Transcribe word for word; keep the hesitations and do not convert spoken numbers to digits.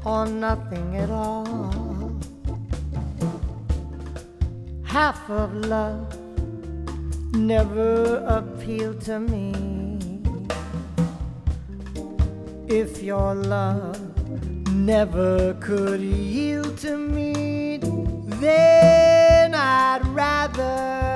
or nothing at all. Half of love never appealed to me. If your love never could yield to me, then I'd rather